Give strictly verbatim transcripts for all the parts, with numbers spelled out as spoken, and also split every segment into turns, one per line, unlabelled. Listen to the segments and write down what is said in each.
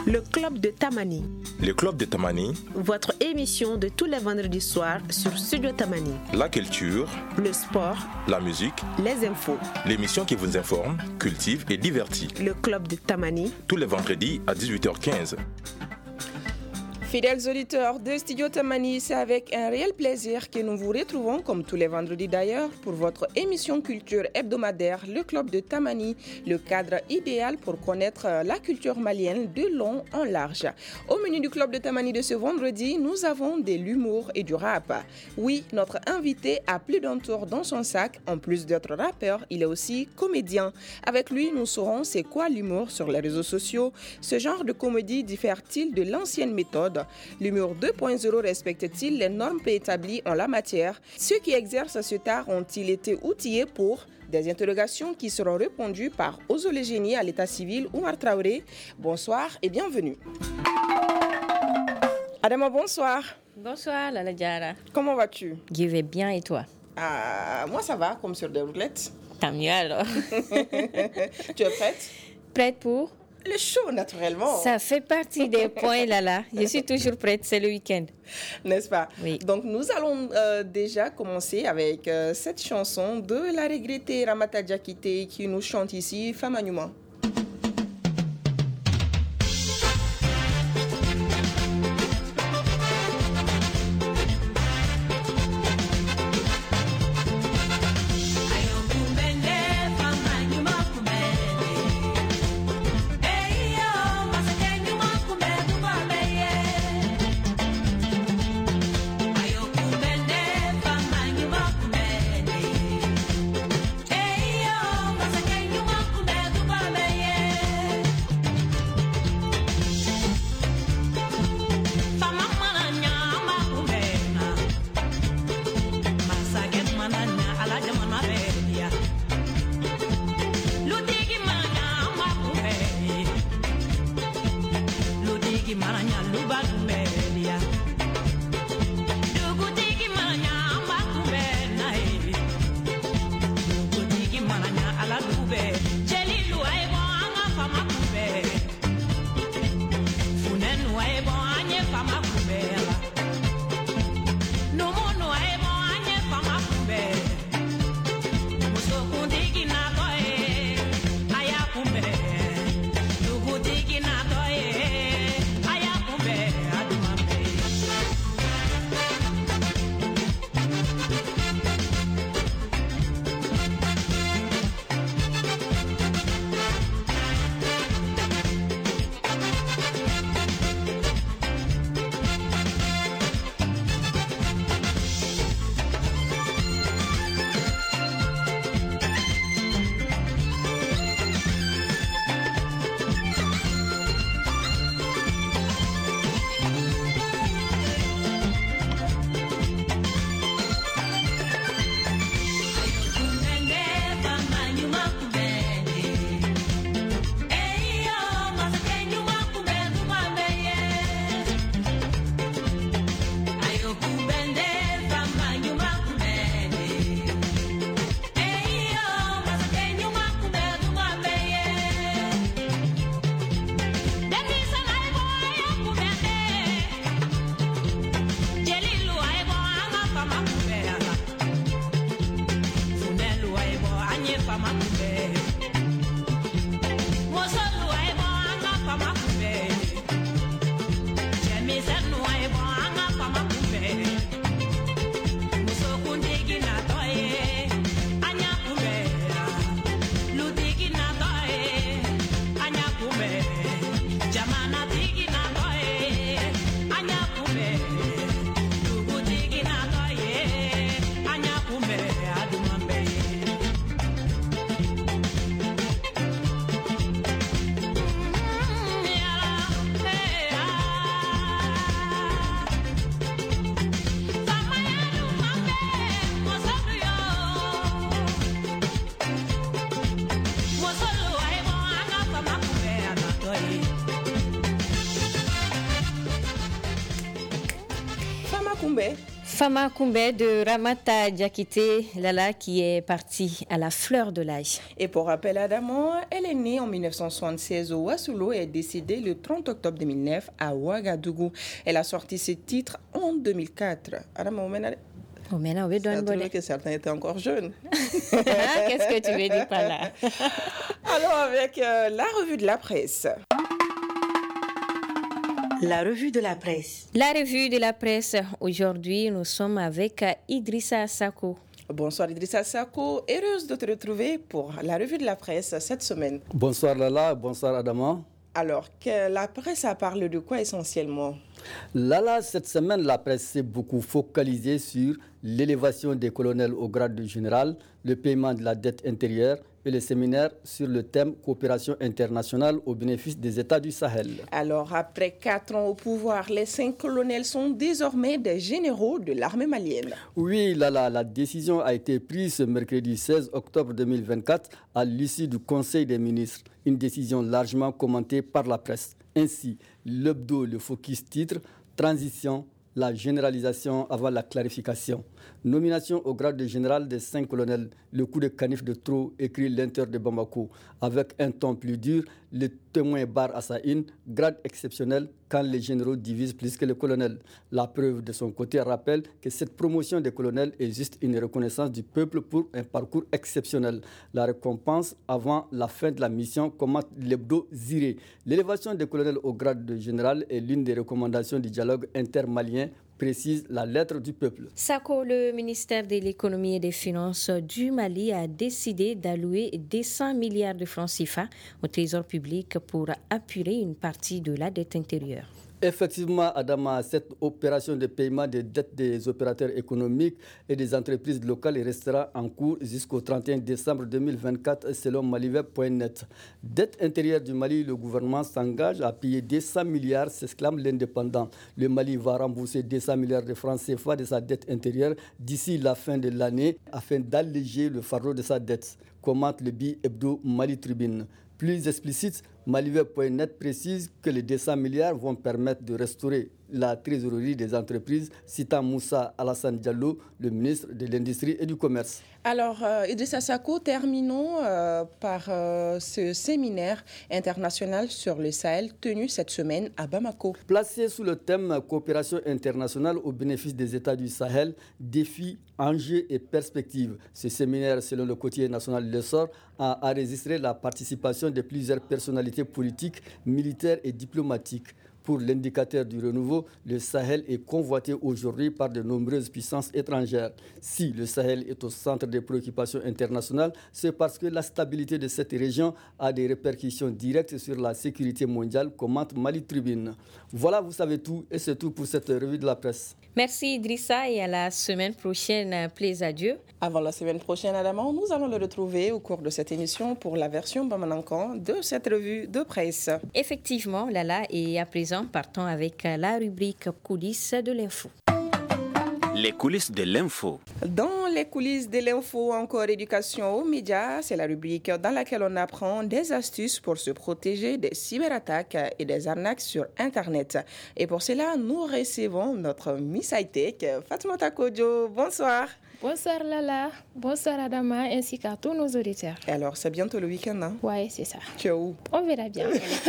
Le Club de Tamani.
Le Club de Tamani.
Votre émission de tous les vendredis soirs sur Studio Tamani.
La culture.
Le sport.
La musique.
Les infos.
L'émission qui vous informe, cultive et divertit.
Le Club de Tamani.
Tous les vendredis à dix-huit heures quinze.
Fidèles auditeurs de Studio Tamani, c'est avec un réel plaisir que nous vous retrouvons, comme tous les vendredis d'ailleurs, pour votre émission culture hebdomadaire, le Club de Tamani, le cadre idéal pour connaître la culture malienne de long en large. Au menu du Club de Tamani de ce vendredi, nous avons de l'humour et du rap. Oui, notre invité a plus d'un tour dans son sac. En plus d'être rappeur, il est aussi comédien. Avec lui, nous saurons c'est quoi l'humour sur les réseaux sociaux. Ce genre de comédie diffère-t-il de l'ancienne méthode? L'humour deux point zéro respecte-t-il les normes préétablies en la matière? Ceux qui exercent cet art ont-ils été outillés pour? Des interrogations qui seront répondues par Ozolé Génie à l'état civil Oumar Traoré. Bonsoir et bienvenue. Adama, bonsoir.
Bonsoir Lala Diara.
Comment vas-tu?
Je vais bien et toi?
Ah, moi ça va, comme sur des roulettes.
Tant mieux alors.
Tu es prête?
Prête pour?
Le show, naturellement.
Ça fait partie des points, Lala. Je suis toujours prête, c'est le week-end.
N'est-ce pas?
Oui.
Donc, nous allons euh, déjà commencer avec euh, cette chanson de la regrettée Ramata Diakité qui nous chante ici, Fama Numa.
Fama Koumbe de Ramata Diakité, Lala, qui est partie à la fleur de l'âge.
Et pour rappel, Adamo, elle est née en mille neuf cent soixante-seize au Wassoulou et est décédée le trente octobre deux mille neuf à Ouagadougou. Elle a sorti ce titre en deux mille quatre. Adamo,
Oh, maintenant, on veut donner
trouvé que certains étaient encore jeunes.
Qu'est-ce que tu veux dire par là?
Alors, avec euh, la revue de la presse.
La revue de la presse.
La revue de la presse. Aujourd'hui, nous sommes avec Idrissa Sako.
Bonsoir Idrissa Sako, heureuse de te retrouver pour la revue de la presse cette semaine.
Bonsoir Lala, bonsoir Adama.
Alors, que la presse a parlé de quoi essentiellement?
Lala, cette semaine, la presse s'est beaucoup focalisée sur l'élévation des colonels au grade de général, le paiement de la dette intérieure et le séminaire sur le thème coopération internationale au bénéfice des États du Sahel.
Alors, après quatre ans au pouvoir, les cinq colonels sont désormais des généraux de l'armée malienne.
Oui, Lala, la décision a été prise ce mercredi seize octobre deux mille vingt-quatre à l'issue du Conseil des ministres. Une décision largement commentée par la presse. Ainsi, l'hebdo, le focus titre « Transition, la généralisation avant la clarification ». Nomination au grade de général des cinq colonels, le coup de canif de trop, écrit l'Inter de Bamako. Avec un ton plus dur, le témoin barre à sa une, grade exceptionnel quand les généraux divisent plus que les colonels. La preuve de son côté rappelle que cette promotion des colonels est juste une reconnaissance du peuple pour un parcours exceptionnel. La récompense avant la fin de la mission commente l'hebdo Ziré. L'élévation des colonels au grade de général est l'une des recommandations du dialogue intermalien, précise la lettre du peuple.
Sako, le ministère de l'économie et des finances du Mali a décidé d'allouer deux cents milliards de francs C F A au trésor public pour apurer une partie de la dette intérieure.
Effectivement, Adama, cette opération de paiement des dettes des opérateurs économiques et des entreprises locales restera en cours jusqu'au trente et un décembre deux mille vingt-quatre selon Maliweb point net. Dette intérieure du Mali, le gouvernement s'engage à payer deux cents milliards, s'exclame l'indépendant. Le Mali va rembourser deux cents milliards de francs C F A de sa dette intérieure d'ici la fin de l'année afin d'alléger le fardeau de sa dette, commente le bi-hebdo Mali Tribune. Plus explicite, Maliweb point net précise que les deux cents milliards vont permettre de restaurer la trésorerie des entreprises, citant Moussa Alassane Diallo, le ministre de l'Industrie et du Commerce.
Alors, euh, Idrissa Sako, terminons euh, par euh, ce séminaire international sur le Sahel tenu cette semaine à Bamako.
Placé sous le thème coopération internationale au bénéfice des États du Sahel, défis, enjeux et perspectives. Ce séminaire, selon le quotidien national L'Essor, a enregistré la participation de plusieurs personnalités politiques, militaires et diplomatiques. Pour l'indicateur du renouveau, le Sahel est convoité aujourd'hui par de nombreuses puissances étrangères. Si le Sahel est au centre des préoccupations internationales, c'est parce que la stabilité de cette région a des répercussions directes sur la sécurité mondiale, commente Mali Tribune. Voilà, vous savez tout et c'est tout pour cette revue de la presse.
Merci Idrissa et à la semaine prochaine. Plaise à Dieu.
Avant la semaine prochaine, Adama, nous allons le retrouver au cours de cette émission pour la version Bamanankan de cette revue de presse.
Effectivement, Lala, et à présent, partons avec la rubrique coulisses de l'info.
Les coulisses de l'info.
Dans les coulisses de l'info, encore éducation aux médias, c'est la rubrique dans laquelle on apprend des astuces pour se protéger des cyberattaques et des arnaques sur Internet. Et pour cela, nous recevons notre Miss High-Tech, Fatoumata Kodjo. Bonsoir.
Bonsoir Lala, bonsoir Adama, ainsi qu'à tous nos auditeurs.
Et alors, c'est bientôt le week-end, hein?
Ouais, c'est ça.
Tu es où?
On verra bien.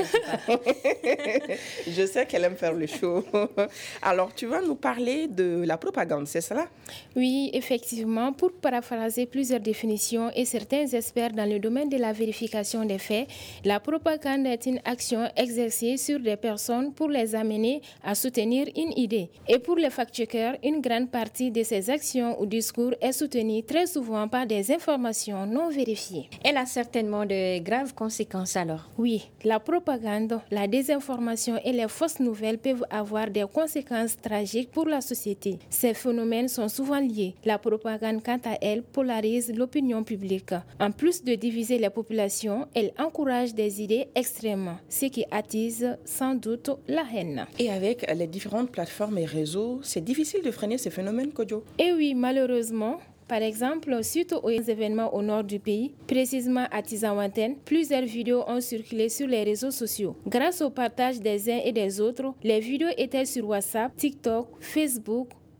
Je sais qu'elle aime faire le show. Alors, tu vas nous parler de la propagande, c'est cela?
Oui, effectivement. Pour paraphraser plusieurs définitions et certains experts dans le domaine de la vérification des faits, la propagande est une action exercée sur des personnes pour les amener à soutenir une idée. Et pour les fact-checkers, une grande partie de ces actions ou discours est soutenue très souvent par des informations non vérifiées.
Elle a certainement de graves conséquences alors.
Oui, la propagande, la désinformation et les fausses nouvelles peuvent avoir des conséquences tragiques pour la société. Ces phénomènes sont souvent liés. La propagande, quant à elle, polarise l'opinion publique. En plus de diviser les populations, elle encourage des idées extrêmes, ce qui attise sans doute la haine.
Et avec les différentes plateformes et réseaux, c'est difficile de freiner ces phénomènes, Kodjo?
Et oui, malheureusement, par exemple, suite aux événements au nord du pays, précisément à Tizawanten, plusieurs vidéos ont circulé sur les réseaux sociaux. Grâce au partage des uns et des autres, les vidéos étaient sur WhatsApp, TikTok, Facebook,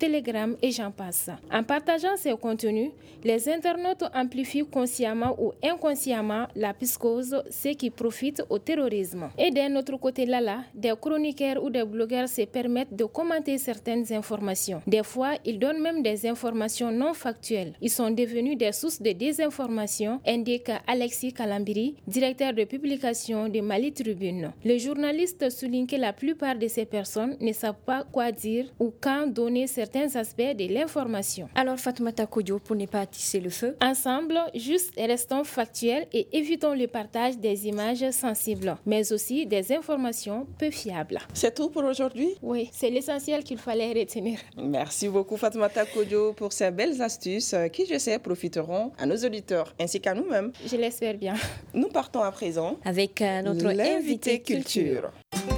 Telegram et j'en passe. En partageant ces contenus, les internautes amplifient consciemment ou inconsciemment la psychose, ceux qui profitent au terrorisme. Et d'un autre côté, là, là, des chroniqueurs ou des blogueurs se permettent de commenter certaines informations. Des fois, ils donnent même des informations non factuelles. Ils sont devenus des sources de désinformation, indique Alexis Kalambiri, directeur de publication de Mali Tribune. Le journaliste souligne que la plupart de ces personnes ne savent pas quoi dire ou quand donner certains aspects de l'information.
Alors Fatoumata Kodjo, pour ne pas attiser le feu,
ensemble, juste restons factuels et évitons le partage des images sensibles, mais aussi des informations peu fiables.
C'est tout pour aujourd'hui?
Oui, c'est l'essentiel qu'il fallait retenir.
Merci beaucoup Fatoumata Kodjo pour ces belles astuces qui, je sais, profiteront à nos auditeurs ainsi qu'à nous-mêmes.
Je l'espère bien.
Nous partons à présent
avec euh, notre invité culture.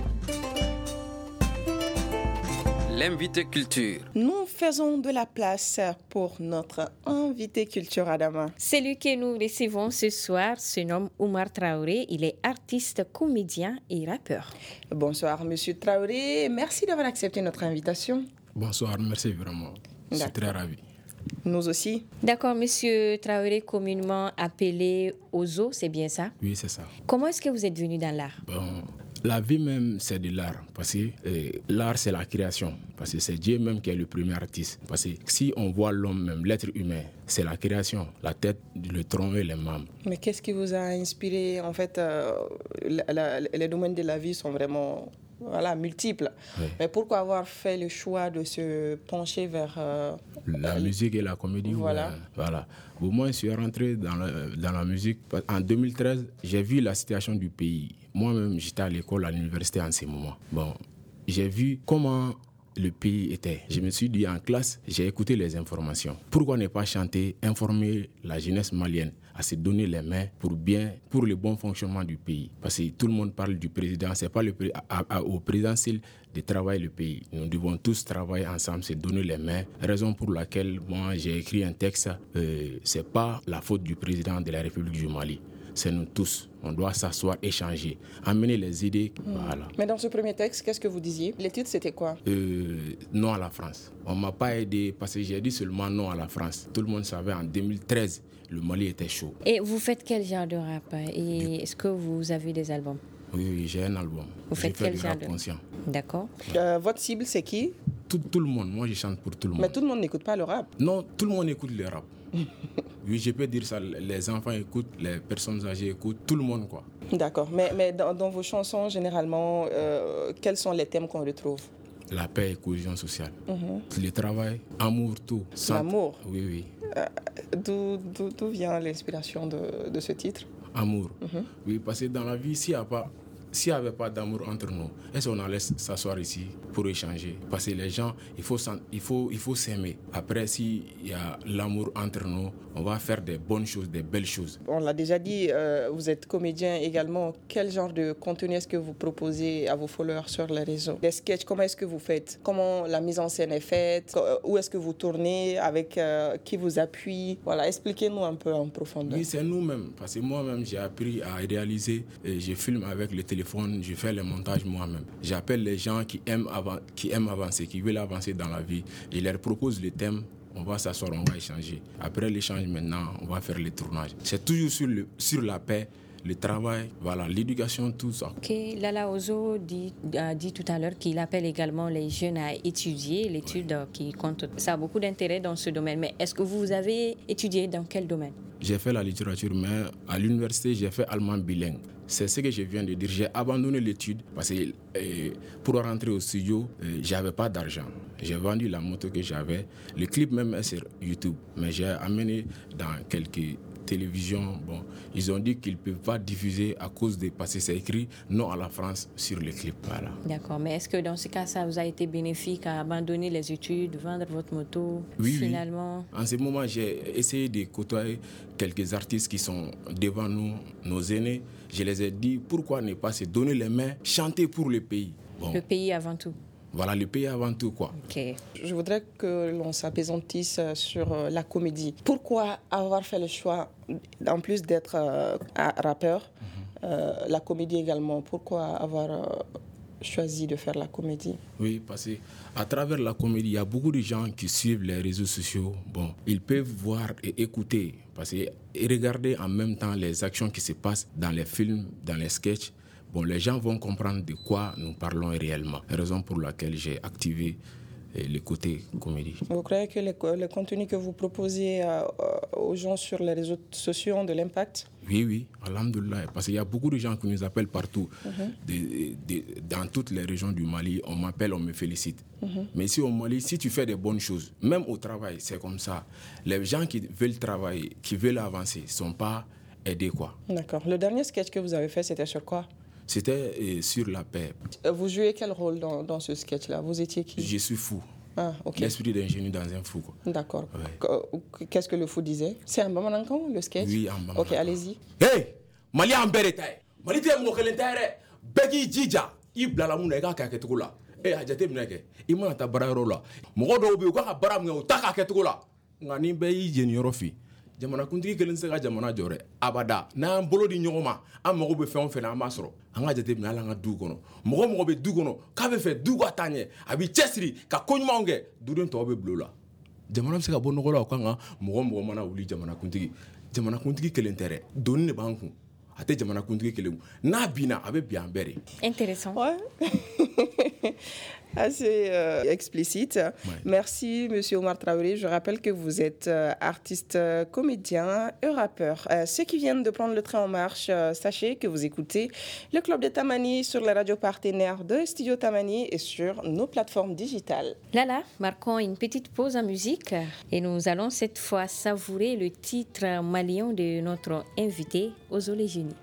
L'invité culture.
Nous faisons de la place pour notre invité culture, Adama.
Celui que nous recevons ce soir se nomme Oumar Traoré. Il est artiste, comédien et rappeur.
Bonsoir, Monsieur Traoré. Merci d'avoir accepté notre invitation.
Bonsoir, merci vraiment. Je suis très ravi.
Nous aussi.
D'accord, Monsieur Traoré, communément appelé Ozo, c'est bien ça?
Oui, c'est ça.
Comment est-ce que vous êtes venu dans l'art?
Bon, la vie même, c'est de l'art. Parce que euh, l'art, c'est la création. Parce que c'est Dieu même qui est le premier artiste. Parce que si on voit l'homme même, l'être humain, c'est la création. La tête, le tronc et les membres.
Mais qu'est-ce qui vous a inspiré? En fait, euh, la, la, les domaines de la vie sont vraiment... Voilà, multiples. Oui. Mais pourquoi avoir fait le choix de se pencher vers... Euh,
la musique et la comédie?
Voilà.
Ouais, voilà. Au moins, je suis rentré dans la, dans la musique. En deux mille treize, j'ai vu la situation du pays. Moi-même, j'étais à l'école, à l'université en ce moment. Bon, j'ai vu comment le pays était. Je me suis dit en classe, j'ai écouté les informations. Pourquoi ne pas chanter, informer la jeunesse malienne à se donner les mains pour bien, pour le bon fonctionnement du pays. Parce que tout le monde parle du président, c'est pas le, à, à, au présidentiel de travailler le pays. Nous devons tous travailler ensemble, se donner les mains. Raison pour laquelle moi j'ai écrit un texte, euh, c'est pas la faute du président de la République du Mali. C'est nous tous. On doit s'asseoir, échanger, amener les idées. Mmh. Voilà.
Mais dans ce premier texte, qu'est-ce que vous disiez? Le titre, c'était quoi?
euh, Non à la France. On ne m'a pas aidé parce que j'ai dit seulement non à la France. Tout le monde savait en deux mille treize, le Mali était chaud.
Et vous faites quel genre de rap? Et est-ce que vous avez des albums?
Oui, oui, j'ai un album.
Vous faites
quel
genre
rap
de...
conscient.
D'accord.
Euh, votre cible, c'est qui?
tout, tout le monde. Moi, je chante pour tout le monde.
Mais tout le monde n'écoute pas le rap.
Non, tout le monde écoute le rap. Oui, je peux dire ça. Les enfants écoutent, les personnes âgées écoutent, tout le monde, quoi.
D'accord. Mais, mais dans, dans vos chansons, généralement, euh, quels sont les thèmes qu'on retrouve?
La paix et cohésion sociale.
Mm-hmm.
Le travail, amour, tout.
L'amour?
Oui, oui.
Euh, d'où, d'où, d'où vient l'inspiration de, de ce titre?
Amour.
Mm-hmm.
Oui, parce que dans la vie, s'il n'y a pas... S'il n'y avait pas d'amour entre nous, est-ce qu'on allait s'asseoir ici pour échanger? Parce que les gens, il faut, il faut, il faut s'aimer. Après, s'il y a l'amour entre nous, on va faire des bonnes choses, des belles choses.
On l'a déjà dit, euh, vous êtes comédien également. Quel genre de contenu est-ce que vous proposez à vos followers sur les réseaux? Des sketchs, comment est-ce que vous faites? Comment la mise en scène est faite? Où est-ce que vous tournez? Avec euh, qui vous appuie? Voilà, expliquez-nous un peu en profondeur.
Oui, c'est nous-mêmes. Parce que moi-même, j'ai appris à réaliser. Et je filme avec le téléphone. Je fais le montage moi-même. J'appelle les gens qui aiment, avan- qui aiment avancer, qui veulent avancer dans la vie. Je leur propose le thème. On va s'asseoir, on va échanger. Après l'échange, maintenant, on va faire le tournage. C'est toujours sur, le, sur la paix, le travail, voilà, l'éducation, tout ça.
Ok, Lala Ozo dit, a dit tout à l'heure qu'il appelle également les jeunes à étudier, l'étude ouais. qui compte. Ça a beaucoup d'intérêt dans ce domaine. Mais est-ce que vous avez étudié dans quel domaine? J'ai
fait la littérature, mais à l'université, j'ai fait allemand bilingue. C'est ce que je viens de dire. J'ai abandonné l'étude parce que euh, pour rentrer au studio, euh, je n'avais pas d'argent. J'ai vendu la moto que j'avais. Le clip même est sur YouTube. Mais j'ai amené dans quelques télévisions. Bon, ils ont dit qu'ils ne peuvent pas diffuser à cause de... Parce que c'est écrit non à la France sur le clip. Voilà.
D'accord. Mais est-ce que dans ce cas, ça vous a été bénéfique à abandonner les études, vendre votre moto
oui,
finalement?
Oui. En ce moment, j'ai essayé de côtoyer quelques artistes qui sont devant nous, nos aînés. Je les ai dit, pourquoi ne pas se donner les mains, chanter pour le pays.
Bon. Le pays avant tout.
Voilà, le pays avant tout, quoi.
Okay.
Je voudrais que l'on s'apaisantisse sur la comédie. Pourquoi avoir fait le choix, en plus d'être euh, rappeur, mm-hmm. euh, la comédie également? Pourquoi avoir euh, choisi de faire la comédie?
Oui, parce qu'à travers la comédie, il y a beaucoup de gens qui suivent les réseaux sociaux. Bon, ils peuvent voir et écouter, parce que, et regarder en même temps les actions qui se passent dans les films, dans les sketchs. Bon, les gens vont comprendre de quoi nous parlons réellement. Raison pour laquelle j'ai activé le côté comédie.
Vous croyez que les, les contenus que vous proposez euh, aux gens sur les réseaux sociaux ont de l'impact?
Oui, oui, alhamdoulilah. Parce qu'il y a beaucoup de gens qui nous appellent partout. Mm-hmm. de, de, dans toutes les régions du Mali, on m'appelle, on me félicite. Mm-hmm. Mais ici au Mali, si tu fais des bonnes choses, même au travail, c'est comme ça. Les gens qui veulent travailler, qui veulent avancer, ne sont pas aidés, quoi.
D'accord. Le dernier sketch que vous avez fait, c'était sur quoi?
C'était euh, sur la paix.
Vous jouez quel rôle dans, dans ce sketch-là? Vous étiez qui?
Je suis fou.
Ah, ok.
L'esprit d'ingénu dans un fou, quoi.
D'accord.
Ouais.
Qu'est-ce que le fou disait? C'est un Bamanankan, le sketch?
Oui, un Bamanankan.
Ok, allez-y.
Hey! Mali en beretaye. Mali te mo kelentaire. Beki jija. Ibla la muna ka ka ketugula. Eh, ajate mneke. Imana ta barayoro la. Mogo do bi ko ka baram nge ta ka ketugula.
Ngani be yi jeni yorofi. Jamana kuntigi kelen se ka jamana jore abada na bolo di nyogoma am mogo be fɛn o fɛn an b'a sɔrɔ an ka jate minɛ an ka du kɔnɔ mɔgɔ mɔgɔ bɛ du kɔnɔ k'a bɛ fɛ du ka taa ɲɛ a bɛ cɛsiri ka ko ɲumanw kɛ duden tɔw bɛ bilo la jamana bɛ se ka bɔ nɔgɔ la o kan ka mɔgɔ mɔgɔ mana wuli jamana kuntigi jamana kuntigi kelen tɛ dɛ doni de b'an kun a tɛ jamana kuntigi kelen kun n'a binna a bɛ bin an bɛɛ de.
Intéressant.
Ouais. Assez euh, explicite. Ouais. Merci, Monsieur Omar Traoré. Je rappelle que vous êtes euh, artiste, euh, comédien et rappeur. Euh, ceux qui viennent de prendre le train en marche, euh, sachez que vous écoutez le Club de Tamani sur les radios partenaires de Studio Tamani et sur nos plateformes digitales.
Lala, marquons une petite pause en musique et nous allons cette fois savourer le titre malien de notre invité, Ozolé Génie.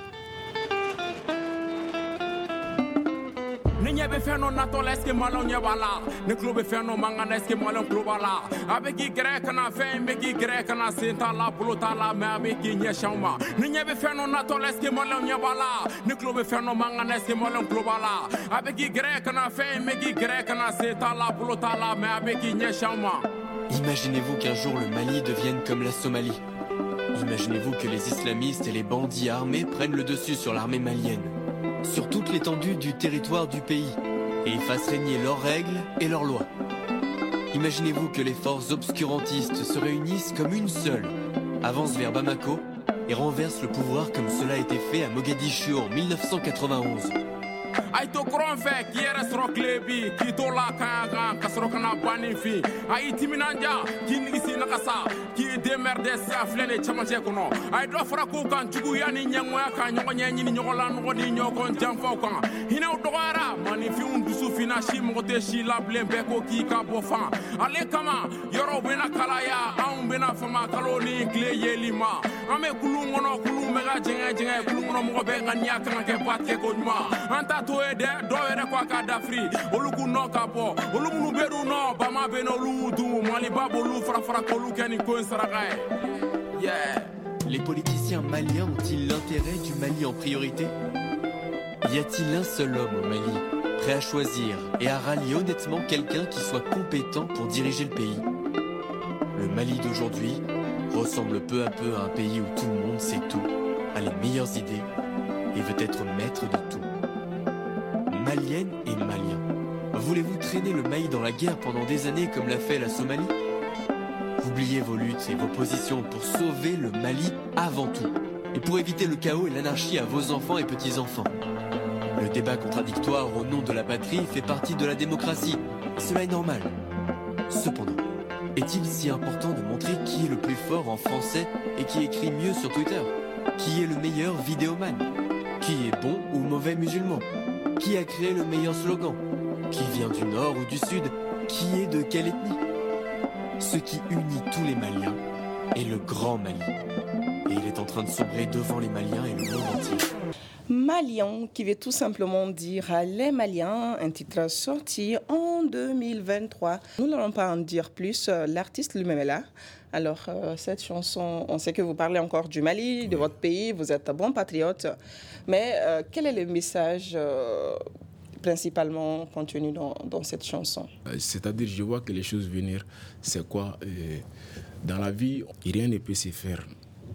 Ni ɲɛ bɛ fɛn dɔ natɔ la ɛseke malɛnw ɲɛ b'a la ni tulo bɛ fɛn dɔ mankan na ɛseke malɛnw tulo b'a la a bɛ k'i gɛrɛ ka na fɛn in bɛ k'i gɛrɛ ka na sen t'a la bolo t'a la mɛ a bɛ k'i ɲɛsin anw ma ni ɲɛ bɛ fɛn dɔ natɔ la ɛseke malɛnw ɲɛ b'a la ni tulo bɛ fɛn dɔ mankan na ɛseke malɛnw tulo b'a la a bɛ k'i gɛrɛ ka na fɛn in bɛ k'i gɛrɛ ka na sen t'a la bolo t'a la mɛ a bɛ k'i ɲɛsin anw ma.
Imaginez-vous qu'un jour le Mali devienne comme la Somalie. Imaginez-vous que les islamistes et les bandits armés prennent le dessus sur l'armée malienne, sur toute l'étendue du territoire du pays, et y fassent régner leurs règles et leurs lois. Imaginez-vous que les forces obscurantistes se réunissent comme une seule, avancent vers Bamako et renversent le pouvoir comme cela a été fait à Mogadiscio en mille neuf cent quatre-vingt-onze.
Ay to kuron fɛ k'i yɛrɛ sɔrɔ tile bi k'i to la kaɲa kan ka sɔrɔ ka na banin fin a y'i timinanja k'i nigisi nakasa k'i demɛrɛdɛ si a filɛ de cɛmancɛ kɔnɔ a ye dɔ fara k'u kan juguya ni ɲɛŋoya ka ɲɔgɔn ɲɛ ɲini ɲɔgɔn la nɔgɔ ni ɲɔgɔn janfaw kan hinɛw dɔgɔyara maninfinw dusu finna si mɔgɔ tɛ si labilen bɛɛ ko k'i ka bɔ fan ale kama yɔrɔw bena kalaya anw bena fama kalo ni tile yeli ma an be kulun kɔnɔ kulun bɛ ka jɛngɛ jɛngɛ kulun kɔnɔ mɔgɔ bɛ ka niya kan ka kɛ batigɛ ko ɲuman an ta to ye dɛ dɔw yɛrɛ ko a ka dafiri olu k'u nɔ ka bɔ olu minnu bɛ n'u nɔ bama bɛ n'olu dun maliba b'olu fara fara k'olu kɛ nin ko in saraka ye.
Yeah. Les politiciens maliens ont-ils l'intérêt du Mali en priorité? Y a-t-il un seul homme au Mali prêt à choisir et à rallier honnêtement quelqu'un qui soit compétent pour diriger le pays? Le Mali d'aujourd'hui ressemble peu à peu à un pays où tout le monde sait tout, a les meilleures idées et veut être maître de tout. Maliennes et Maliens, voulez-vous traîner le Mali dans la guerre pendant des années comme l'a fait la Somalie? Oubliez vos luttes et vos positions pour sauver le Mali avant tout et pour éviter le chaos et l'anarchie à vos enfants et petits-enfants. Le débat contradictoire au nom de la patrie fait partie de la démocratie. Cela est normal. Cependant, est-il si important de montrer qui est le plus fort en français et qui écrit mieux sur Twitter? Qui est le meilleur vidéoman? Qui est bon ou mauvais musulman? Qui a créé le meilleur slogan? Qui vient du nord ou du sud? Qui est de quelle ethnie? Ce qui unit tous les Maliens est le grand Mali. Et il est en train de sombrer devant les Maliens et le monde entier.
Maliens, qui veut tout simplement dire les Maliens, un titre sorti en deux mille vingt-trois. Nous n'allons pas en dire plus, l'artiste lui-même est là. Alors, euh, cette chanson, on sait que vous parlez encore du Mali, de votre pays, vous êtes un bon patriote. Mais euh, quel est le message euh, principalement contenu dans, dans cette chanson?
C'est-à-dire, je vois que les choses venir, c'est quoi euh, dans la vie, rien ne peut se faire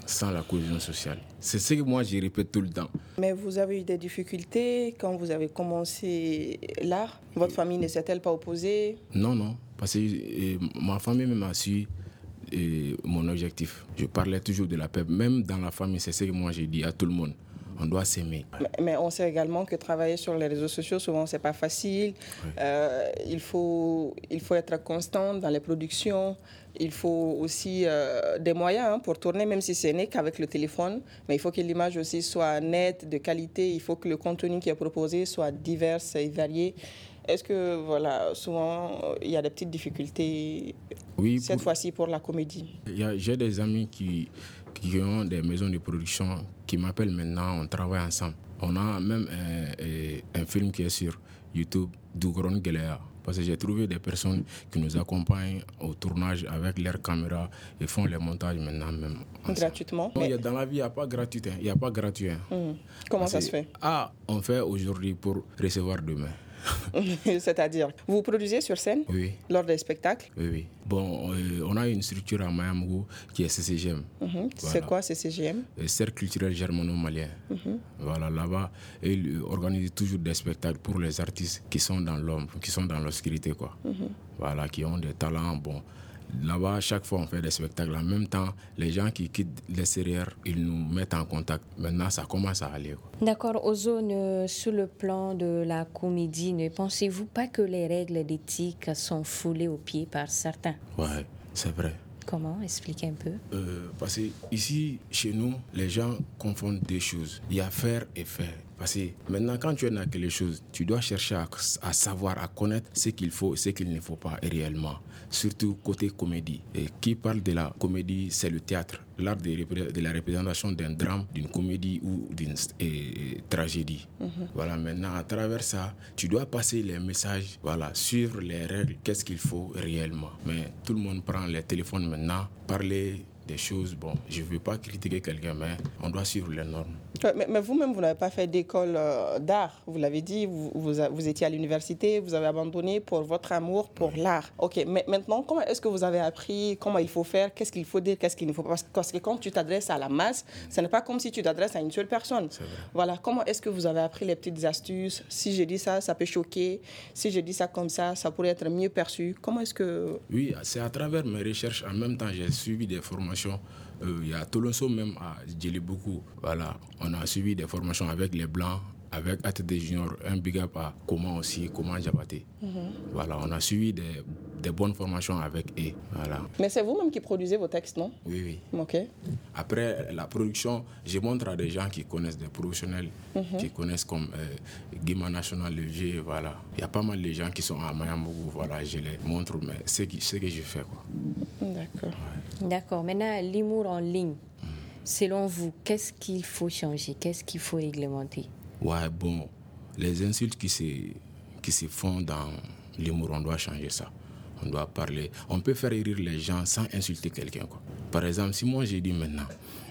sans la cohésion sociale. C'est ce que moi je répète tout le temps.
Mais vous avez eu des difficultés quand vous avez commencé l'art? Votre famille ne s'est-elle pas opposée?
Non, non, parce que euh, ma famille m'a su euh, mon objectif. Je parlais toujours de la paix. Même dans la famille, c'est ce que moi j'ai dit à tout le monde. On doit s'aimer.
Mais, mais on sait également que travailler sur les réseaux sociaux, souvent, c'est pas facile. Oui. Euh, il faut, il faut être constant dans les productions. Il faut aussi euh, des moyens hein, pour tourner, même si ce n'est qu'avec le téléphone. Mais il faut que l'image aussi soit nette, de qualité. Il faut que le contenu qui est proposé soit divers et varié. Est-ce que, voilà, souvent, il y a des petites difficultés oui, cette pour... fois-ci pour la comédie?
Il y a, j'ai des amis qui... qui ont des maisons de production qui m'appellent maintenant, on travaille ensemble. On a même un, un, un film qui est sur YouTube, Dougron Gelea, parce que j'ai trouvé des personnes qui nous accompagnent au tournage avec leurs caméras et font les montages maintenant même. Ensemble.
Gratuitement?
Non, mais... Dans la vie, il n'y a pas gratuit. Il n'y a pas gratuit. Hein.
Mmh. Comment parce ça se fait?
Ah, on fait aujourd'hui pour recevoir demain.
C'est-à-dire, vous produisez sur scène?
Oui.
Lors des spectacles?
Oui, oui. Bon, euh, on a une structure à Mayamgou qui est C C G M.
Mm-hmm. Voilà. C'est quoi C C G M?
Cercle culturel germano-malien. Mm-hmm. Voilà, là-bas, ils organisent toujours des spectacles pour les artistes qui sont dans l'ombre, qui sont dans l'obscurité, quoi. Mm-hmm. Voilà, qui ont des talents, bon. Là-bas, à chaque fois, on fait des spectacles. En même temps, les gens qui quittent l'extérieur, ils nous mettent en contact. Maintenant, ça commence à aller. Quoi.
D'accord. Ozone, euh, sur le plan de la comédie, ne pensez-vous pas que les règles d'éthique sont foulées aux pieds par certains?
Oui, c'est vrai.
Comment? Expliquez un peu.
Euh, parce que ici, chez nous, les gens confondent deux choses. Il y a faire et faire. Parce que maintenant, quand tu es dans quelque chose, tu dois chercher à, à savoir, à connaître ce qu'il faut et ce qu'il ne faut pas réellement. Surtout côté comédie. Et qui parle de la comédie, c'est le théâtre. L'art de, de la représentation d'un drame, d'une comédie ou d'une et, tragédie. Mm-hmm. Voilà, maintenant, à travers ça, tu dois passer les messages, voilà, suivre les règles, qu'est-ce qu'il faut réellement. Mais tout le monde prend les téléphones maintenant, parler des choses, bon, je ne veux pas critiquer quelqu'un, mais on doit suivre les normes.
Mais, mais vous-même, vous n'avez pas fait d'école euh, d'art, vous l'avez dit, vous, vous, vous étiez à l'université, vous avez abandonné pour votre amour pour oui. l'art. Ok, mais maintenant, comment est-ce que vous avez appris, comment il faut faire, qu'est-ce qu'il faut dire, qu'est-ce qu'il ne faut pas? Parce, parce que quand tu t'adresses à la masse, ce n'est pas comme si tu t'adresses à une seule personne. Voilà, comment est-ce que vous avez appris les petites astuces? Si je dis ça, ça peut choquer. Si je dis ça comme ça, ça pourrait être mieux perçu. Comment est-ce que...
Oui, c'est à travers mes recherches. En même temps, j'ai suivi des formations. Euh, il y a Tolonso même à Djelibougou. Voilà, on a suivi des formations avec les Blancs, avec A T D Junior, un big up à Comment aussi, Comment Diabaté. Mm-hmm. Voilà, on a suivi des, des bonnes formations avec eux. Voilà.
Mais c'est vous-même qui produisez vos textes, non?
Oui, oui.
Ok.
Après la production, je montre à des gens qui connaissent, des professionnels, mm-hmm. qui connaissent comme euh, Guima National, le vieux, voilà. Il y a pas mal de gens qui sont à Mayambougou, voilà, je les montre, mais c'est ce que je fais, quoi.
D'accord.
Ouais.
D'accord. Maintenant, l'humour en ligne, mm. selon vous, qu'est-ce qu'il faut changer? Qu'est-ce qu'il faut réglementer?
Ouais, bon, les insultes qui se, qui se font dans l'humour, on doit changer ça. On doit parler. On peut faire rire les gens sans insulter quelqu'un, quoi. Par exemple, si moi j'ai dit maintenant,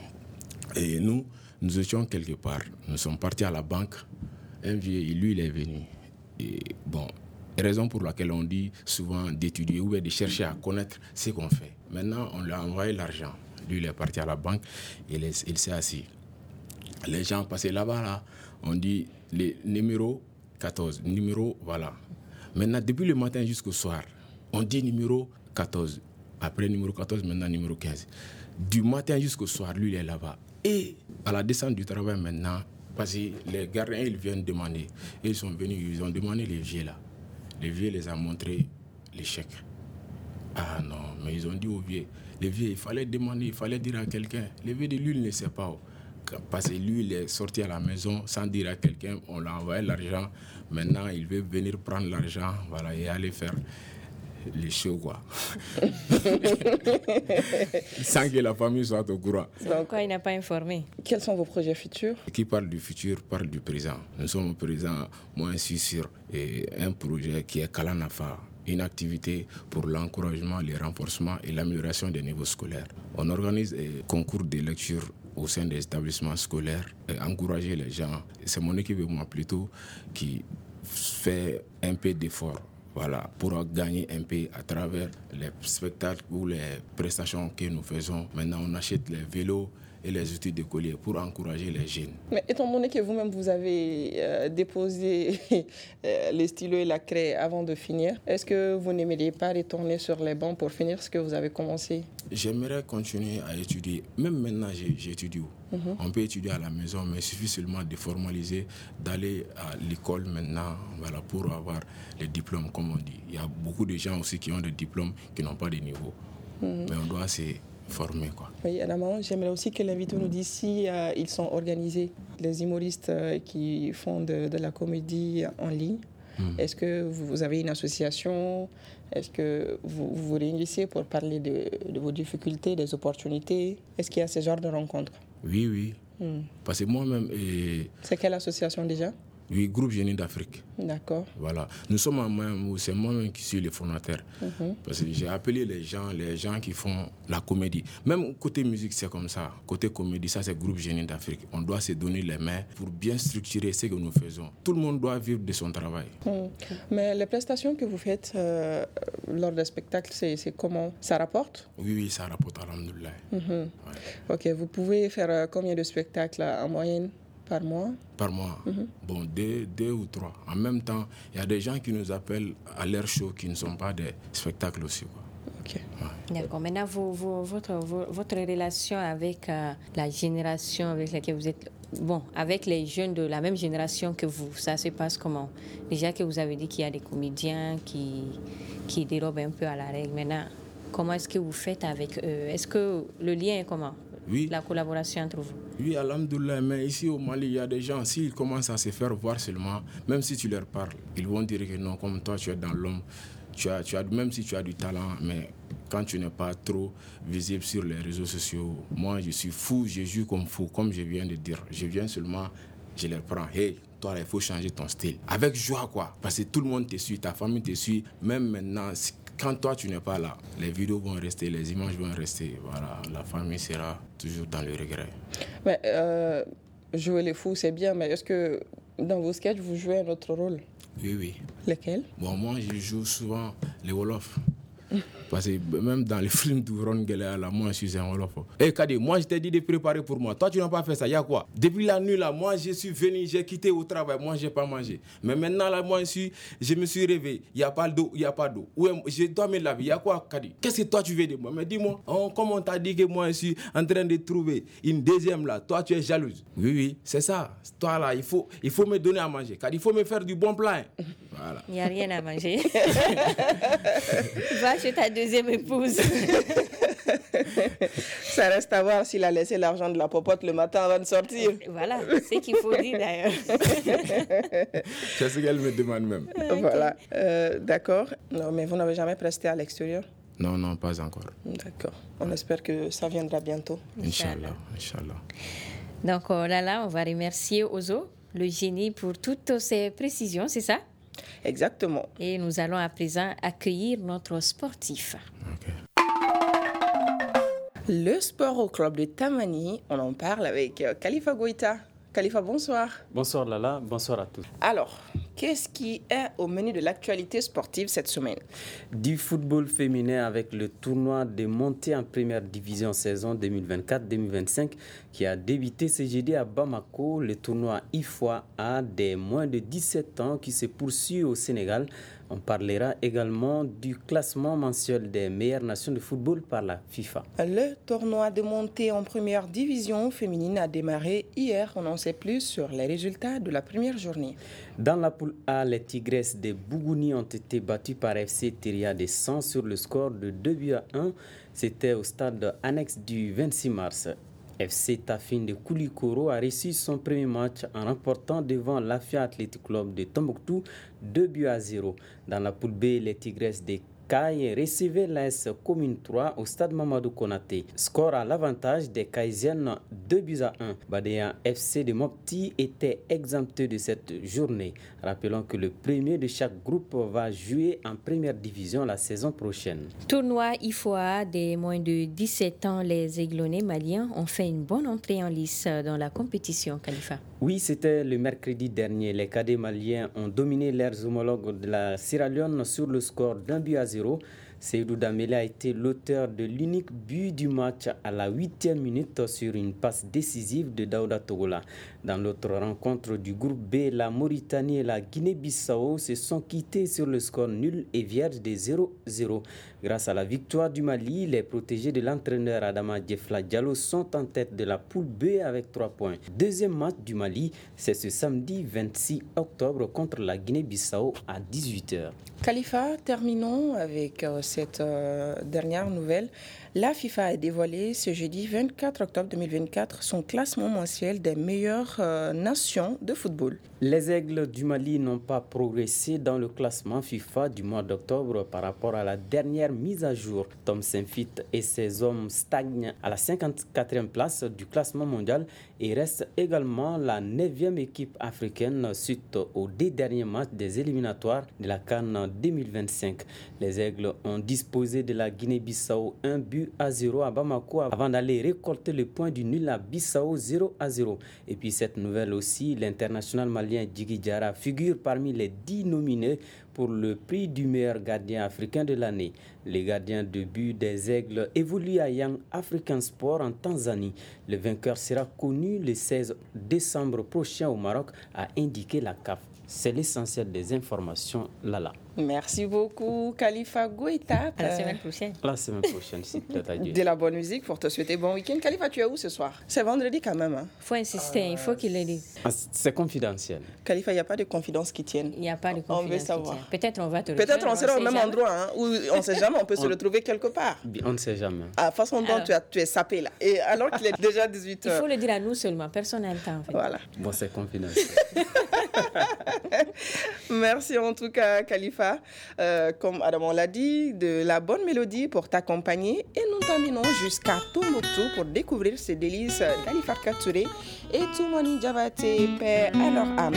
et nous, nous étions quelque part, nous sommes partis à la banque, un vieux, lui, il est venu. Et bon, raison pour laquelle on dit souvent d'étudier ou de chercher à connaître ce qu'on fait. Maintenant, on lui a envoyé l'argent. Lui, il est parti à la banque, et il, il s'est assis. Les gens passaient là-bas, là, on dit les numéro quatorze, numéro, voilà. Maintenant, depuis le matin jusqu'au soir, on dit numéro quatorze. Après numéro quatorze, maintenant numéro quinze. Du matin jusqu'au soir, lui, il est là-bas. Et à la descente du travail maintenant, parce que les gardiens, ils viennent demander. Et ils sont venus, ils ont demandé les vieux là. Les vieux les ont montré les chèques. Ah non, mais ils ont dit aux vieux, les vieux, il fallait demander, il fallait dire à quelqu'un. Les vieux de lui, il ne sait pas. Parce que lui, il est sorti à la maison sans dire à quelqu'un, on l'a envoyé l'argent. Maintenant, il veut venir prendre l'argent, voilà, et aller faire les shows, quoi. Sans que la famille soit au courant.
Pourquoi il n'a pas informé?
Quels sont vos projets futurs?
Qui parle du futur parle du présent. Nous sommes au présent, moi je suis sur et un projet qui est Kalanafa, une activité pour l'encouragement, le renforcement et l'amélioration des niveaux scolaires. On organise des concours de lecture au sein des établissements scolaires et encourager les gens. C'est mon équipe et moi plutôt qui fait un peu d'effort, voilà, pour gagner un peu à travers les spectacles ou les prestations que nous faisons. Maintenant, on achète les vélos, et les outils d'écoliers pour encourager les jeunes.
Mais étant donné que vous-même, vous avez euh, déposé euh, les stylos et la craie avant de finir, est-ce que vous n'aimeriez pas retourner sur les bancs pour finir ce que vous avez commencé?
J'aimerais continuer à étudier. Même maintenant, j'étudie où? Mm-hmm. On peut étudier à la maison, mais il suffit seulement de formaliser, d'aller à l'école maintenant, voilà, pour avoir les diplômes, comme on dit. Il y a beaucoup de gens aussi qui ont des diplômes qui n'ont pas de niveau. Mm-hmm. Mais on doit se former, quoi.
Oui, Adama, j'aimerais aussi que l'invité nous dise si euh, ils sont organisés, les humoristes euh, qui font de, de la comédie en ligne. Mm. Est-ce que vous avez une association? Est-ce que vous vous réunissez pour parler de, de vos difficultés, des opportunités? Est-ce qu'il y a ce genre de rencontres?
Oui, oui. Mm. Parce que moi-même... Et...
C'est quelle association déjà?
Oui, Groupe Génie d'Afrique.
D'accord.
Voilà. Nous sommes en même, c'est moi-même qui suis le fondateur. Mm-hmm. Parce que j'ai appelé les gens, les gens qui font la comédie. Même côté musique, c'est comme ça. Côté comédie, ça c'est Groupe Génie d'Afrique. On doit se donner les mains pour bien structurer ce que nous faisons. Tout le monde doit vivre de son travail.
Mm. Mais les prestations que vous faites euh, lors des spectacles, c'est, c'est comment? Ça rapporte?
Oui, oui, ça rapporte, alhamdoulilah.
Mm-hmm. Ouais. Ok, vous pouvez faire euh, combien de spectacles en moyenne? Par mois?
Par mois. Mm-hmm. Bon, deux, deux ou trois. En même temps, il y a des gens qui nous appellent à leur show qui ne sont pas des spectacles aussi, quoi.
Ok.
Ouais. D'accord. Maintenant, vous, vous, votre, votre relation avec euh, la génération avec laquelle vous êtes, bon, avec les jeunes de la même génération que vous, ça se passe comment? Déjà que vous avez dit qu'il y a des comédiens qui, qui dérobent un peu à la règle. Maintenant, comment est-ce que vous faites avec eux? Est-ce que le lien est comment?
Oui.
La collaboration entre vous?
Oui, alhamdoulilah, mais ici au Mali, il y a des gens, s'ils commencent à se faire voir seulement, même si tu leur parles, ils vont dire que non, comme toi, tu es dans l'homme, tu as, tu as, même si tu as du talent, mais quand tu n'es pas trop visible sur les réseaux sociaux, moi, je suis fou, je joue comme fou, comme je viens de dire. Je viens seulement, je leur prends, hey, toi, il faut changer ton style. Avec joie, quoi, parce que tout le monde te suit, ta famille te suit, même maintenant, quand toi, tu n'es pas là, les vidéos vont rester, les images vont rester. Voilà, la famille sera toujours dans le regret.
Mais euh, jouer les fous, c'est bien, mais est-ce que dans vos sketchs, vous jouez un autre rôle?
Oui, oui.
Lequel?
Bon, moi, je joue souvent les Wolofs. Parce que même dans les films d'Ouron Guéléa, là, moi, je suis un Wolof. Hé, hey, Kadi, moi, je t'ai dit de préparer pour moi. Toi, tu n'as pas fait ça. Il y a quoi? Depuis la nuit, là, moi, je suis venu, j'ai quitté au travail. Moi, je n'ai pas mangé. Mais maintenant, là, moi, je, suis, je me suis réveillé. Il n'y a pas d'eau, il n'y a pas d'eau. Ouais, je dois me laver. Il y a quoi, Kadi? Qu'est-ce que toi, tu veux de moi? Mais dis-moi, oh, comment on t'a dit que moi, je suis en train de trouver une deuxième, là? Toi, tu es jalouse. Oui, oui, c'est ça. Toi, là, il faut, il faut me donner à manger. Kadi, il faut me faire du bon plat. Voilà.
Il n'y a rien à manger. Va chez ta deuxième épouse.
Ça reste à voir s'il a laissé l'argent de la popote le matin avant de sortir.
Voilà, c'est ce qu'il faut dire d'ailleurs.
C'est ce qu'elle me demande même.
Okay. Voilà, euh, d'accord. Non, mais vous n'avez jamais presté à l'extérieur?
Non, non, pas encore.
D'accord. On espère que ça viendra bientôt.
Inch'Allah, Inch'Allah.
Donc là, là, on va remercier Ozo, le génie, pour toutes ces précisions, c'est ça?
Exactement.
Et nous allons à présent accueillir notre sportif.
Okay.
Le sport au club de Tamani, on en parle avec Khalifa Goïta. Khalifa, bonsoir.
Bonsoir Lala, bonsoir à tous.
Alors, qu'est-ce qui est au menu de l'actualité sportive cette semaine?
Du football féminin avec le tournoi de montée en première division saison deux mille vingt-quatre deux mille vingt-cinq qui a débuté ce jeudi à Bamako. Le tournoi I F O A A des moins de dix-sept ans qui se poursuit au Sénégal. On parlera également du classement mensuel des meilleures nations de football par la FIFA.
Le tournoi de montée en première division féminine a démarré hier. On en sait plus sur les résultats de la première journée.
Dans la poule A, les Tigresses de Bougouni ont été battues par F C Teria de Sens sur le score de deux buts à un. C'était au stade annexe du vingt-six mars. F C Tafine de Koulikoro a reçu son premier match en remportant devant l'Afia Athletic Club de Tombouctou deux buts à zéro. Dans la poule B, les Tigresses de Caille recevaient l'A S Commune trois au stade Mamadou Konaté. Score à l'avantage des Caïsiennes deux buts à un. Badéan F C de Mopti était exempté de cette journée. Rappelons que le premier de chaque groupe va jouer en première division la saison prochaine.
Tournoi I F O A des moins de dix-sept ans, les Aiglonnais maliens ont fait une bonne entrée en lice dans la compétition, Khalifa.
Oui, c'était le mercredi dernier. Les cadets maliens ont dominé leurs homologues de la Sierra Leone sur le score d'un but à zéro. Seydou Dembélé a été l'auteur de l'unique but du match à la huitième minute sur une passe décisive de Daouda Togola. Dans l'autre rencontre du groupe B, la Mauritanie et la Guinée-Bissau se sont quittés sur le score nul et vierge de zéro zéro. Grâce à la victoire du Mali, les protégés de l'entraîneur Adama Diefla Diallo sont en tête de la poule B avec trois points. Deuxième match du Mali, c'est ce samedi vingt-six octobre contre la Guinée-Bissau à dix-huit heures.
Khalifa, terminons avec euh, cette euh, dernière nouvelle. La FIFA a dévoilé ce jeudi vingt-quatre octobre deux mille vingt-quatre son classement mensuel des meilleures euh, nations de football.
Les Aigles du Mali n'ont pas progressé dans le classement FIFA du mois d'octobre par rapport à la dernière mise à jour. Tom Saintfit et ses hommes stagnent à la cinquante-quatrième place du classement mondial et restent également la neuvième équipe africaine suite aux deux derniers matchs des éliminatoires de la CAN deux mille vingt-cinq. Les Aigles ont disposé de la Guinée-Bissau un but à zéro à Bamako avant d'aller récolter le point du nul à Bissau zéro à zéro. Et puis cette nouvelle aussi, l'international malien Djigui Diarra figure parmi les dix nominés pour le prix du meilleur gardien africain de l'année. Le gardien de but des Aigles évolue à Young African Sport en Tanzanie. Le vainqueur sera connu le seize décembre prochain au Maroc, a indiqué la C A F. C'est l'essentiel des informations, Lala.
Merci beaucoup, Khalifa Goïta.
À la semaine prochaine.
À la semaine prochaine, si tu as Dieu.
De la bonne musique pour te souhaiter bon week-end. Khalifa, tu es où ce soir? C'est vendredi quand même. Il hein?
faut insister, il faut qu'il le dise.
Ah, c'est confidentiel.
Khalifa, il n'y a pas de confidence qui tienne.
Il n'y a pas de confidence.
On veut savoir.
Peut-être on va te
Peut-être on sera au même
jamais.
endroit, hein, où on ne sait jamais, on peut on... se retrouver quelque part.
On ne sait jamais.
À la façon dont tu, as, tu es sapé là. Et alors qu'il est déjà dix-huit heures.
Il faut le dire à nous seulement, personne n'a le temps en fait.
Voilà.
Bon, c'est confidentiel.
Merci en tout cas, Khalifa. Euh, comme Adam l'a dit, de la bonne mélodie pour t'accompagner. Et nous terminons jusqu'à Tombouctou pour découvrir ces délices d'Ali Farka Touré et Toumani Diabaté, paix à leur âme.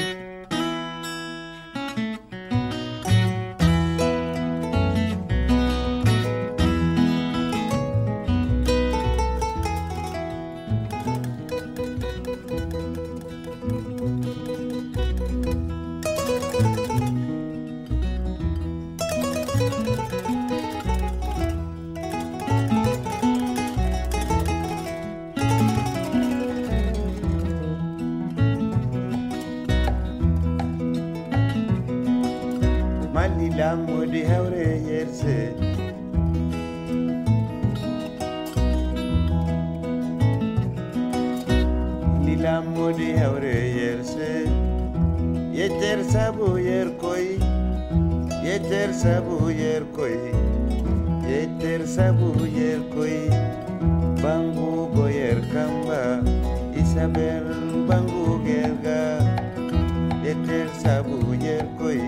Lamudi hawre yerse Lamudi hawre yerse Yeter sabu yer koy Yeter sabu yer koy Yeter sabu yer koy Bangu goyer kamba Isabel bangu gerga Yeter sabu yer koy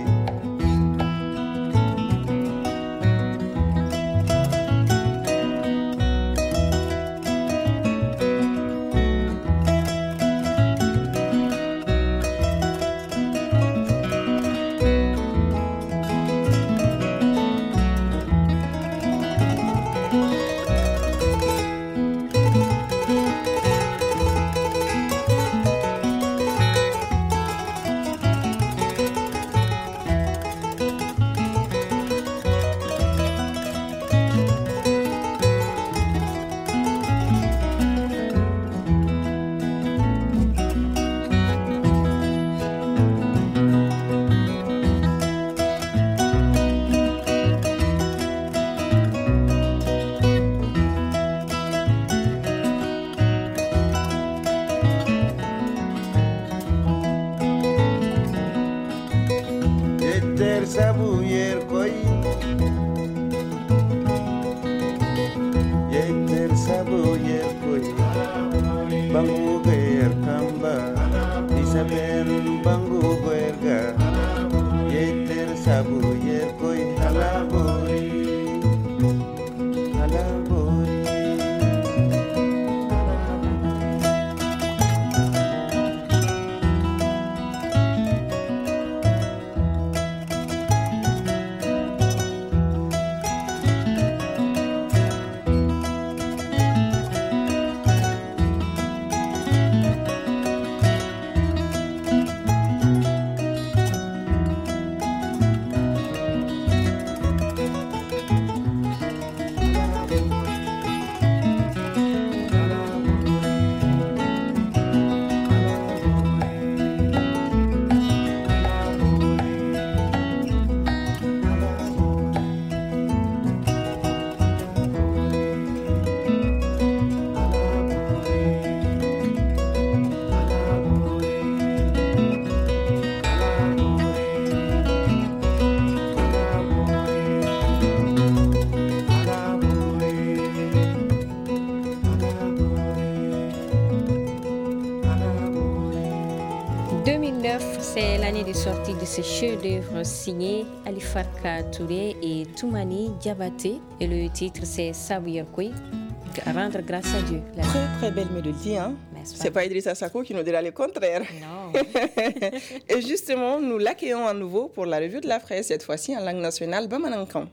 de sortie de ce chef-d'œuvre signé Ali Farka Touré et Toumani Diabaté. Et le titre, c'est Sabouyerkoui, rendre grâce à Dieu.
La... Très, très belle mélodie, hein? C'est pas Idrissa Sako qui nous dira le contraire.
Non.
Et justement, nous l'accueillons à nouveau pour la revue de la presse, cette fois-ci en langue nationale Bamanankan.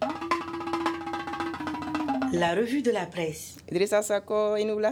La revue de la presse.
Idrissa Sako, Inoula?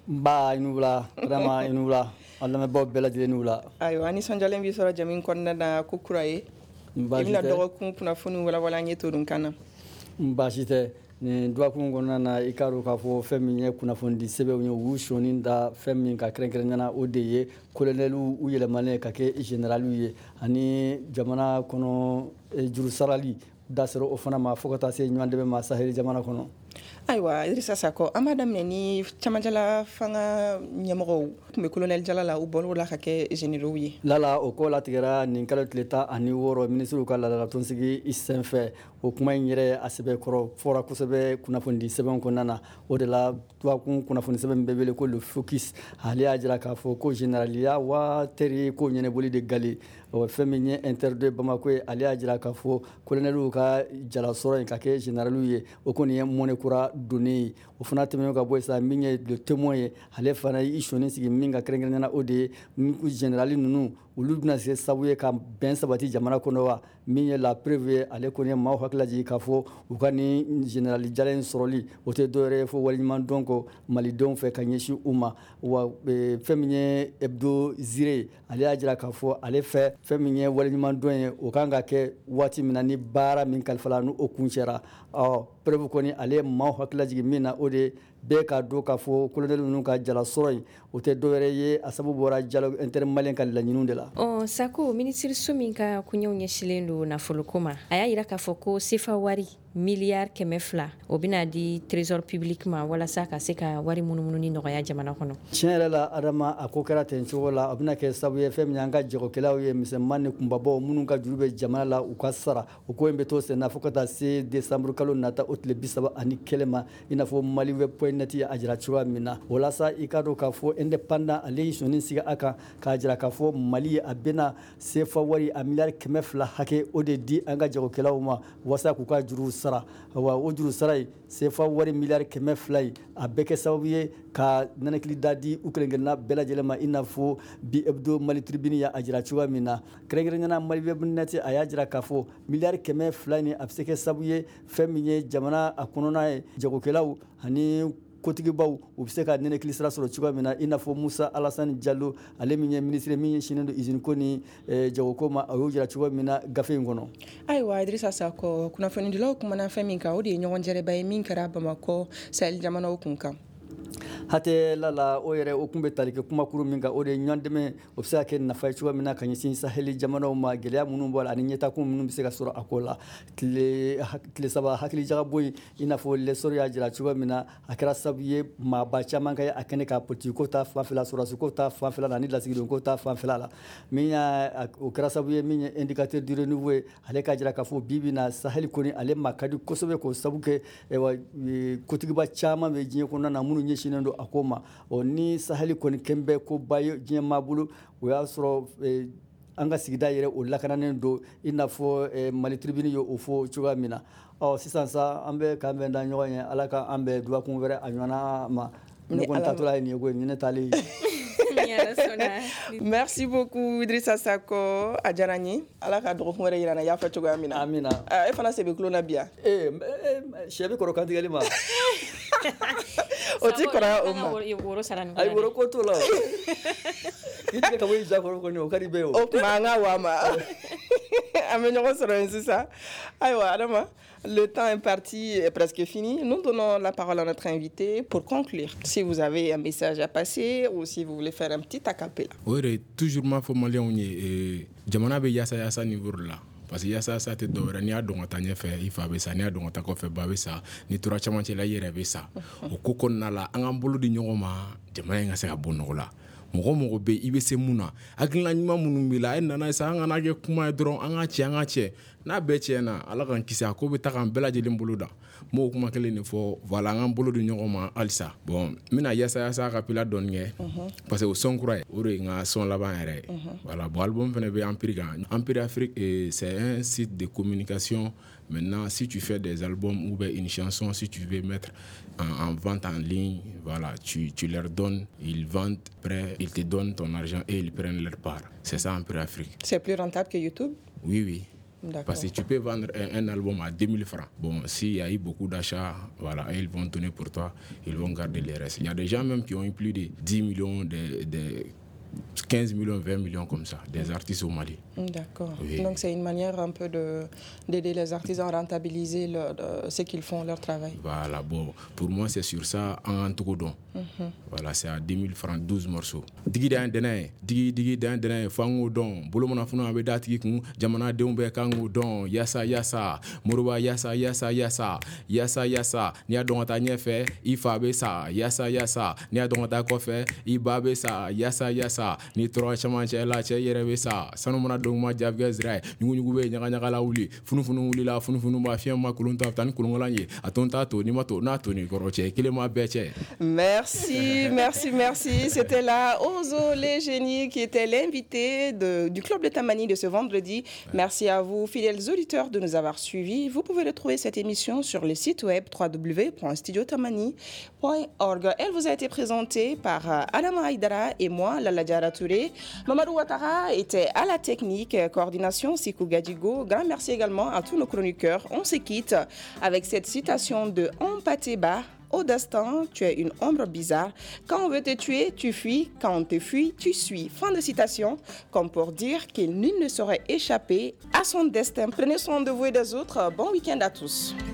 Ba Inoula, vraiment Inoula. Allah me bob bela de Inoula.
Ayo, ani sonjalen bi sora jamin konna na kokuraye. Ibina dogo kun puna funu wala wala nyeto dun kana.
Mbashite ni dwa kun gonna na ikaru ka fo feminye kuna fondi sebe onyo wushoni da femin ka krenkren na odeye kolonelu u yelemane ka ke generalu ye ani jamana kono juru sarali da sero ofana ma fokata se nywande be ma saheli jamana kono.
Aïwa, Idrissa Sako, amadam ni chamajala fanga nyamoro me colonel Jalala ou bolo la kake généraux yi.
Lala o ko la tigera ni kala tleta ani woro ministre ko la la tonsigi isenfe o kuma nyere asebe koro fora ko sebe kuna fondi sebe ko nana o de la to kun kuna fondi sebe mbebele ko le focus ali ajira ka fo ko generalia wa teri ko nyene boli de gali o feminye inter de bamako ali ajira ka fo colonel ka jala soro ka ke generalu ye o ko ni mone kura donné o fana tɛmɛ ka bɔ sa min ye le témoin ye ale fana i sɔnni sigi min ka kɛrɛnkɛrɛnnena o de ye ku générali ninnu olu bɛna se sabu ye ka bɛn sabati jamana kɔnɔ wa min ye la preuve ye ale kɔni ye maaw hakili lajigi k'a fɔ u ka ni générali jalen sɔrɔli o tɛ dɔwɛrɛ ye fo waliɲuman dɔn kɔ malidenw fɛ ka ɲɛsin u ma wa fɛn min ye hebdo zire ale y'a jira k'a fɔ ale fɛ fɛn min ye waliɲuman dɔn ye o kan ka kɛ waati min na ni baara min kalifala ni o kun cɛra ɔ preuve kɔni ale ye maaw hakili lajigi min na o de bɛɛ ka don k'a fɔ colonel ninnu ka jala sɔrɔ in o tɛ dɔwɛrɛ ye a sababu bɔra dialogue intermalien ka laɲiniw de la.
ɔ Sako minisiriso min ka koɲɛw ɲɛsilen don nafoloko ma a y'a yira k'a fɔ ko sefa wari miliyari kɛmɛ fila o bɛna di trésor public ma walasa ka se ka wari munumunu ni nɔgɔya jamana kɔnɔ.
tiɲɛ yɛrɛ la adama a ko kɛra ten cogo la a bɛna kɛ sababu ye fɛn min an ka jagokɛlaw ye misɛnman ni kunbabaw minnu ka juru bɛ jamana la u ka sara o ko in bɛ to sen na fo ka taa se décembre kalo nata o tile bi saba ani kɛlɛ ma i n'a fɔ mali web point net a jira cogoya min na walasa i ka dɔn k'a fɔ indépendant ale y'i sɔnni sigi a kan k'a jira k'a fɔ mali a bɛna sefa wari a miliyari kɛmɛ fila hakɛ o de di an ka jagokɛlaw ma walasa k'u ka juru sara wa o juru sara ye sefa wari miliyari kɛmɛ fila ye a bɛɛ kɛ sababu ye ka nanakili da di u kelenkelenna bɛɛ lajɛlen ma i n'a fɔ bi hebdo mali tribune y'a jira cogoya min na kɛrɛnkɛrɛnnena mali web net a y'a jira k'a fɔ miliyari kɛmɛ fila ni a bɛ se kɛ sababu ye fɛn min ye jamana a kɔnɔna ye jagokɛlaw ani kotigibaw u bɛ se ka nɛnɛkili sira sɔrɔ cogoya min na i n'a fɔ musa alasani jalo ale min ye ministre min ɲɛsinnen don usine ko ni jagoko ma a y'o jira cogoya min na gafe in kɔnɔ.
ayiwa Idrissa Sako kunnafonidilaw kumana fɛn min kan o de ye ɲɔgɔn jɛrɛba ye min kɛra bamakɔ sahel jamanaw kun kan.
hatɛ lala o yɛrɛ o kun bɛ tali kɛ kumakuru min kan o de ye ɲɔgɔn dɛmɛ o bɛ se ka kɛ nafa ye cogoya min na ka ɲɛsin saheli jamanaw ma gɛlɛya minnu b'a la ani ɲɛtakun minnu bɛ se ka sɔrɔ a ko la tile saba hakili jagabɔ in i n'a fɔ lɛsɔrɔ y'a jira cogoya min na a kɛra sababu ye maaba caman ka ye a kɛnɛ ka politique ta fanfɛla sɔrɔdasi ko ta fanfɛla la ani lasigidenw ko ta fanfɛla la min y'a o kɛra sababu ye min ye indicateur du renouveau ye ale k'a jira k'a fɔ bi bi na saheli kɔni ale ma ka di kosɛbɛ k'o sababu kɛ kotigiba caman bɛ diɲɛ kɔnɔna na minnu ɲɛsinnen don a ko ma o ni saheli kɔni kɛn bɛ ko ba ye diɲɛ maa bolo o y'a sɔrɔ an ka sigida yɛrɛ o lakananen don i n'a fɔ mali tribune ye o fɔ cogoya min na ɔ sisan sa an bɛ k'an bɛn da ɲɔgɔn ye ala ka an bɛn dubakun wɛrɛ a ɲɔgɔnna ma ne kɔni taatɔla ye nin ye koyi ni ne taalen
Merci beaucoup Idrissa Sako a diyara n ye ala ka dɔgɔkun wɛrɛ yira n na i y'a fɔ cogoya min na
amina
e fana se bɛ kulona bi yan
sɛ bɛ kɔrɔ kantigɛli ma
o ti kɔrɔ o ma
ayi woro ko t'o la i tigɛ ka bɔ i ja kɔrɔ kɔni o ka di bɛɛ o
o tuma an ka wa ma an bɛ ɲɔgɔn sɔrɔ yen sisan ayiwa Adama le temps est parti, est presque fini. Nous donnons la parole à notre invité pour conclure. Si vous avez un message à passer ou si vous voulez faire un petit acapella.
Oui, toujours ma femme malien et jamana be yasa yasa niveau là. Parce que yasa yasa te dɔwɛrɛ n'i y'a dɔn ka taa ɲɛfɛ i fa bɛ sa n'i y'a dɔn ka taa kɔfɛ ba bɛ sa ni tora camancɛ la i yɛrɛ bɛ sa o ko kɔnɔna la an k'an bolo di ɲɔgɔn ma jamana in ka se ka bɔ nɔgɔ la. mɔgɔ mɔgɔ bɛ i bɛ se mun na hakilina ɲuman minnu b'i la e nana sa an kana kɛ kuma ye dɔrɔn an ka cɛ an ka cɛ n'a bɛɛ tiɲɛna ala k'an kisi a ko bɛ taga an bɛɛ lajɛlen bolo da m'o kuma kelen de fɔ voilà an k'an bolo di ɲɔgɔn ma halisa bon n bɛna yasa yasa ka pila dɔɔni kɛ parce que o sɔn kura ye o de ye n ka sɔn laban yɛrɛ ye voilà bon album fɛnɛ bɛ Empire kan Empire Afrique c'est un site de communication. Maintenant, si tu fais des albums ou bien une chanson, si tu veux mettre en, en vente en ligne, voilà, tu, tu leur donnes, ils vendent, après, ils te donnent ton argent et ils prennent leur part. C'est ça Empire Afrique.
C'est plus rentable que YouTube?
Oui, oui. Parce que tu peux vendre un, un album à deux mille francs. Bon, s'il y a eu beaucoup d'achats, voilà, ils vont donner pour toi, ils vont garder les restes. Il y a des gens même qui ont eu plus de dix millions de... de quinze millions, vingt millions comme ça, des artistes au Mali.
D'accord.
Oui.
Donc c'est une manière un peu de, d'aider les artisans à rentabiliser le, de, ce qu'ils font, leur travail.
Voilà, bon, pour moi c'est sur ça en Togodon.
Mm-hmm.
Voilà, c'est à dix mille francs, douze morceaux. Digi dan dene, digi digi dan dene, fango don, bolo mona funa be dati kun, jamana deumbe kango don, yasa yasa, moruba yasa yasa yasa, yasa yasa, ni a don ta nyefe, ifa be sa, yasa yasa, ni a don ta kofe, iba be sa, yasa yasa. Ni trois chaman cɛ la cɛ yɛrɛ bɛ sa sanu mana don ma jabigɛ zira ɲugu ɲugu bɛ ɲaga ɲaga la wuli funufunu wuli la funufunu ba fiɲɛ ma kolon ta tan ni kolongolan ye a ton ta to ni ma to n'a to ni kɔrɔ cɛ kelen ma bɛɛ cɛ.
Merci, merci, merci. C'était là Ozo les génies qui était l'invité de, du club de Tamani de ce vendredi. Merci à vous, fidèles auditeurs, de nous avoir suivis. Vous pouvez retrouver cette émission sur le site web w w w point studio tamani point org. Elle vous a été présentée par Adama Aïdara et moi, Lala Diara Touré. Mamadou Ouattara était à la technique, coordination Sikou Gadigo. Grand merci également à tous nos chroniqueurs. On se quitte avec cette citation de Ampateba. Au destin, tu es une ombre bizarre. Quand on veut te tuer, tu fuis. Quand on te fuit, tu suis. Fin de citation, comme pour dire qu'il nul ne saurait échapper à son destin. Prenez soin de vous et des autres. Bon week-end à tous.